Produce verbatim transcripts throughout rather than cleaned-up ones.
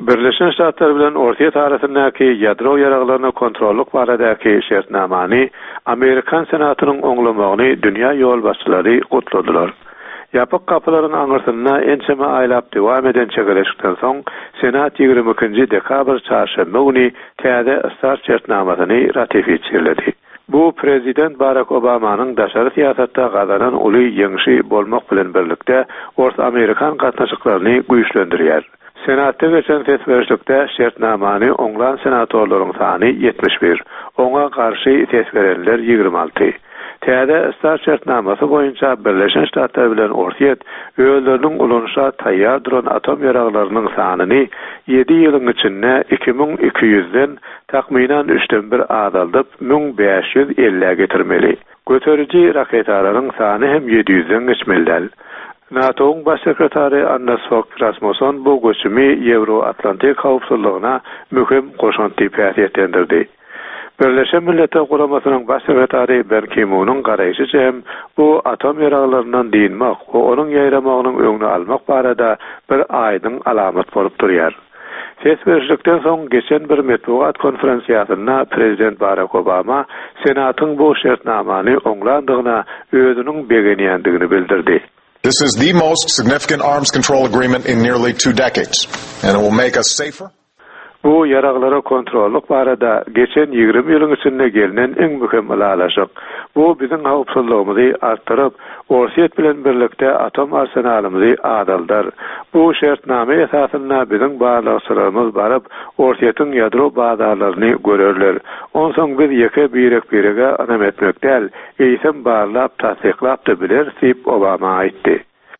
Birleşen Ştatlar bilen Orta tarafyndaky ýadro ýaraglaryny kontrolluk baradaky şertnamany Amerikan Senatynyň oňlamagyny dünýä ýol başçylary gutladylar. Ýapyk kapylaryň aňyrsyna ençeme aýlap dowam eden çegereşikden soň Senat ýygrimi ikinji dekabr çarşamba güni täze istar şertnamasyny ratifikaýlady. Bu prezident Barack Obamanyň daşary siyasatda gazanan uly ýeňişi bolmak bilen birlikde Orta Amerikan gatnaşyklaryny güýçlendirýär. Senatda geçen tesberişlikde şertnamany oňlan senatorlaryň sany yetmiş bir, oňa garşy tesberenler ýygrimi alty. Täze istar şertnamasy boýunça Birleşen Ştatlar bilen Ortiýet öýleriniň ulanşa taýýar duran atom ýaraglarynyň sanyny ýedi ýylyň içinde iki bin iki ýüzden takminan üçten bir azaldyp bir bin beş ýüz elliге getirmeli. Göteriji raketalaryň sany hem ýedi ýüzden geçmeli. NATO'nun baş sekretary Anders Fogh Rasmussen bu göçümi Euro-Atlantik hawpsuzlygyna mühim goşanty täsirlendirdi. Birleşen Milletler Guramasynyň baş sekretary Ban Ki-moonyň garaýşyça hem bu atom ýaraglarynyň diýilmek we onuň ýaýramagynyň öňüni almak barada bir aýdyň alamat bolup durýar. Tesberişlikden soň geçen bir metbuat konferensiýasyna Prezident Barack Obama Senatyň bu şertnamany oňlandygyna özüniň begenýändigini bildirdi. This is the most significant arms control agreement in nearly two decades, and it will make us safer. Bu yaraglara kontrolluk barada geçen ýygrimi ýylyň içinde gelinen en mühim alalaşyk. Bu bizim hawpsuzlygymyzy artdyryp, Ortiýet bilen birlikde atom arsenalymyzy adaldar. Bu şertname esasyna bizim barlyklarymyz baryp, Ortiýetiň ýadro bazarlaryny görerler. Onsoň biz ýeke birek birege anam etmek däl, eýsem barlap tasdiklap da biler diýip Obama aýtdy.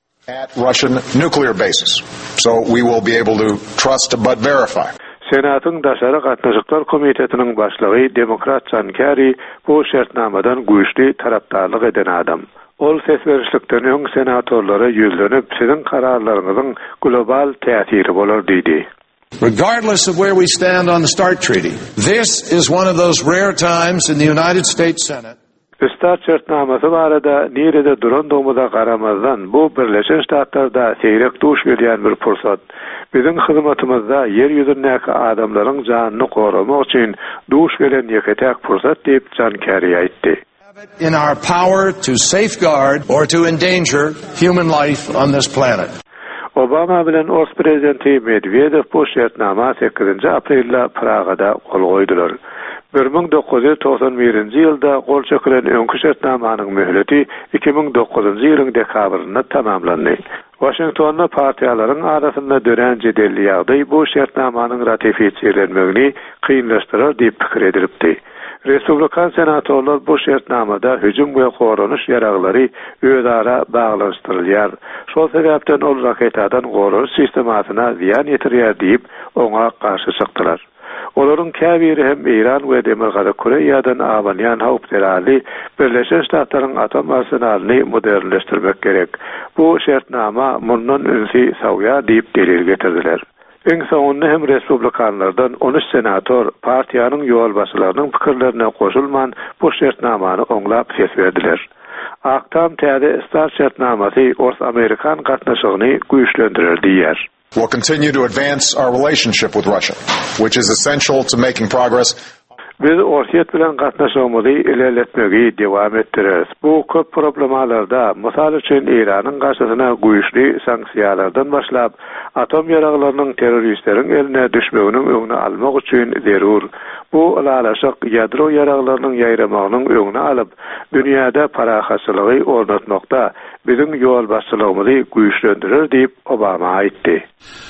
At Russian nuclear bases, so we will be able to trust but verify. Senatyň daşary gatnaşyklar komitetiniň başlygy Demokrat John Kerry bu şertnamadan güýçli tarapdarlyk eden adam. Ol sesberişlikden öň senatorlara ýüzlenip sizin kararlaryňyzyň global täsiri bolar diýdi. Regardless of where we stand on the START Treaty, this is one of those rare times in the United States Senate. START şertnamasy barada nerede durandygymyza garamazdan bu Birleşen Ştatlarda seýrek duş berýän bir pursat. Bizim hyzmatymyzda yer ýüzündäki adamlaryň janyny goramak üçin duş beren ýeketäk pursat diýip John Kerry aýtdy. In our power to safeguard or to endanger human life on this planet. Obama bilen Rus prezidenti Medvedev bu şertnama sekizinji aprelde Pragada kol goýdular. bir bin dokuz yüz doksan birinji ýylda gol çekilen öňkü şertnamanyň möhleti iki bin dokuzunji ýylyň dekabryna tamamlandy. Washingtonda partiýalaryň arasynda dören jedelli ýagdaý bu şertnamanyň ratifikaýlanmegini kynlaşdyrar diýip pikir edilipdi. Respublikan senatorlar bu şertnamada hüjüm we goranyş ýaraglary özara baglanşdyrylýar. Şol sebäpden ol raketadan goranyş sistemasyna ziýan ýetirýär diýip oňa garşy çykdylar. Olaryň käbiri hem İran we Demirgaza Koreýadan awanýan hawpderali Birleşen Ştatlaryň atom arsenalyny modernleşdirmek gerek. Bu şertnama mundan öňsi sawya diýip delil getirdiler. Eň soňunda hem respublikanlardan on üç senator partiýanyň ýol başçylarynyň pikirlerine goşulman bu şertnamany oňlap ses berdiler. Aktam täze START şertnamasy Orta Amerikan gatnaşygyny güýçlendirir diýer. We'll continue to advance our relationship with Russia, which is essential to making progress. Biz Ortiýet bilen gatnaşygymyzy ilerletmegi dowam etdireriz. Bu köp problemalarda, mysal üçin Iranyň garşysyna güýçli sanksiýalardan başlap, atom ýaraglarynyň terroristleriň eline düşmeginiň öňüni almak üçin zerur. Bu alalaşyk ýadro ýaraglarynyň ýaýramagynyň öňüni alyp, dünýäde parahaçylygy ornatmakda bizim ýol başçylygymyzy güýçlendirir diýip Obama aýtdy.